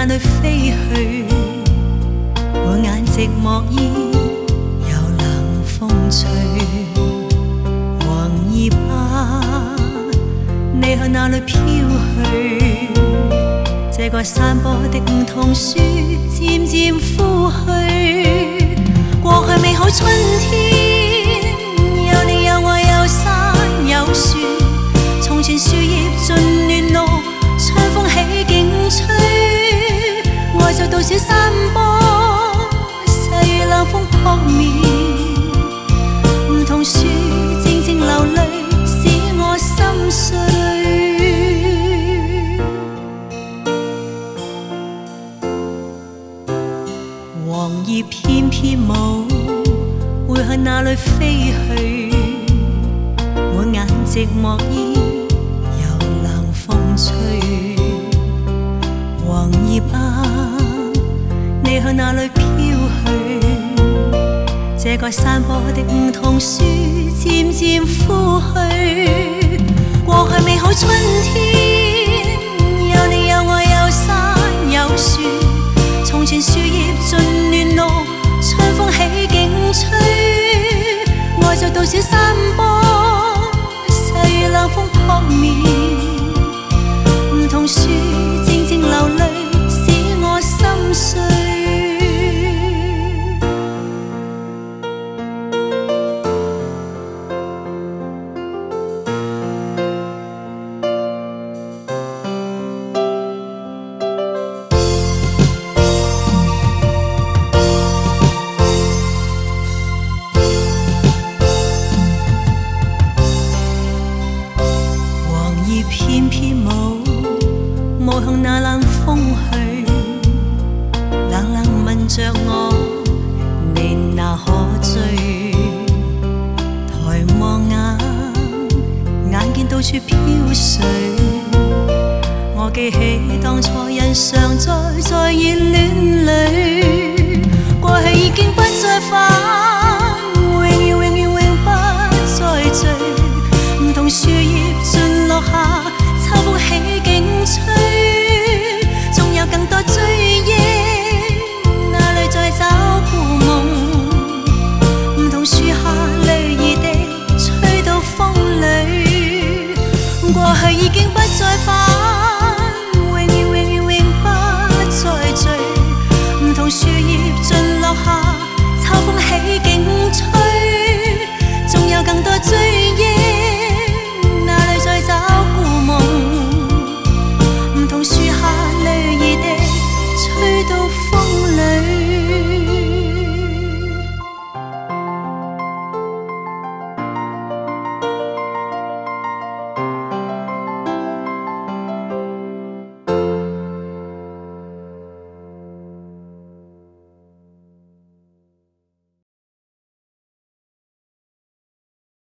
哪里飛去？每眼寂寞意，又冷風吹。黃葉啊，你向哪裏飄去？這個山坡的梧桐樹漸漸枯去。過去美好春天，有你有我有山有樹。從前樹葉盡亂落，春風起勁吹。愛就到小山坡，細雨冷風撲面。梧桐樹靜靜流淚，使我心碎。黃葉翩翩舞，會向哪裏飛去？每眼寂寞意，又冷風吹。黃葉啊，你向哪裏飄去？這個山坡的梧桐樹漸漸枯去。過去美好春天，有你有我有山有樹。從前樹葉盡亂落，春風起勁吹。愛就到小山坡，細雨冷風撲面。梧桐樹靜靜流淚，使我心碎。翩翩舞，舞向那冷風去。冷冷問着我，你哪可追？抬望眼，眼見到處飄水。我記起當初人常在熱